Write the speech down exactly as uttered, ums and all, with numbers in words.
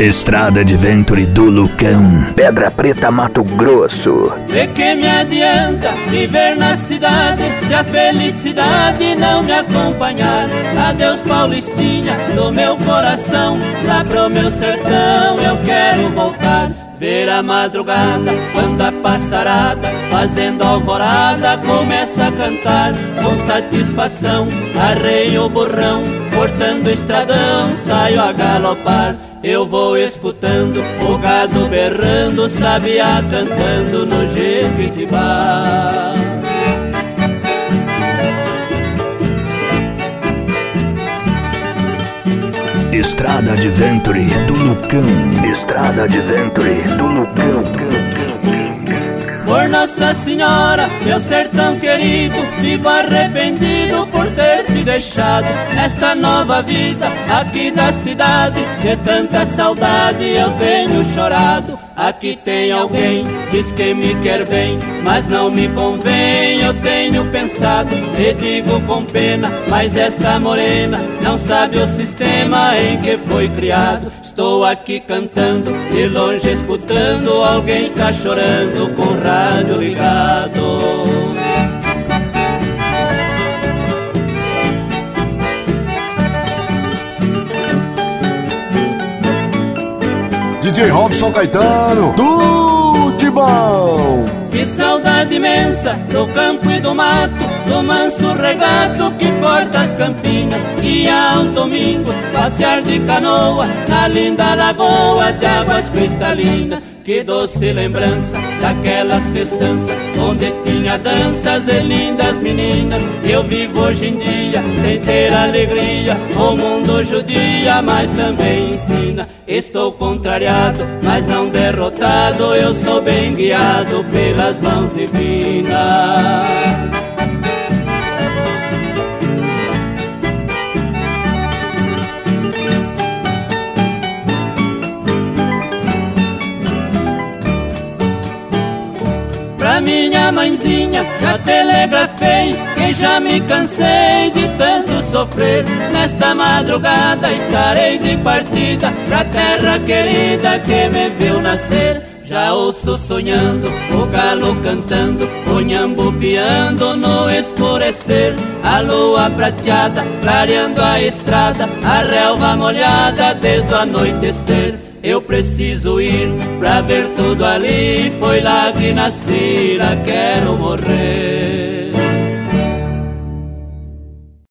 Estrada Adventure do Lucão, Pedra Preta, Mato Grosso. De que me adianta viver na cidade se a felicidade não me acompanhar? Adeus Paulistinha do meu coração, lá pro meu sertão eu quero voltar. Ver a madrugada, quando a passarada, fazendo alvorada, começa a cantar. Com satisfação, arreio o burrão, cortando o estradão, saio a galopar. Eu vou escutando o gado berrando, sabiá cantando no Jequitibá. Estrada Adventure do Lucão, Estrada Adventure do Lucão. Por Nossa Senhora, meu sertão querido, vivo arrependido por ter te deixado. Esta nova vida aqui da cidade, de tanta saudade eu tenho chorado. Aqui tem alguém, diz que me quer bem, mas não me convém, eu tenho pensado. E digo com pena, mas esta morena não sabe o sistema em que foi criado. Estou aqui cantando, de longe escutando, alguém está chorando com o rádio ligado. D J Robson Caetano, do Tibão. Que saudade imensa do campo e do mato, do manso regato que corta as campinas. E aos domingos passear de canoa na linda lagoa de águas cristalinas. Que doce lembrança daquelas festanças onde tinha danças e lindas meninas. Eu vivo hoje em dia sem ter alegria, o mundo judia, mas também ensina. Estou contrariado, mas não derrotado, eu sou bem guiado pelas mãos divinas. Pra minha mãezinha já telegrafei que já me cansei de tanto sofrer. Nesta madrugada estarei de partida pra terra querida que me viu nascer. Já ouço sonhando, o galo cantando, o nhambu piando no escurecer. A lua prateada clareando a estrada, a relva molhada desde o anoitecer. Eu preciso ir pra ver tudo ali, foi lá que nasci, lá quero morrer.